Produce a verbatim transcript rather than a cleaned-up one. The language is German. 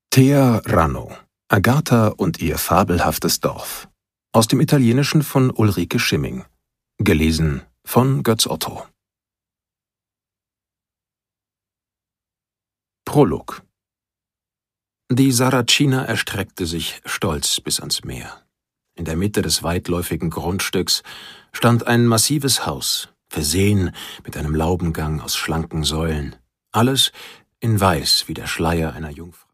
Thea Ranno, Agatha und ihr fabelhaftes Dorf. Aus dem Italienischen von Ulrike Schimming. Gelesen von Götz Otto. Prolog. Die Sarracina erstreckte sich stolz bis ans Meer. In der Mitte des weitläufigen Grundstücks stand ein massives Haus, versehen mit einem Laubengang aus schlanken Säulen. Alles in Weiß wie der Schleier einer Jungfrau.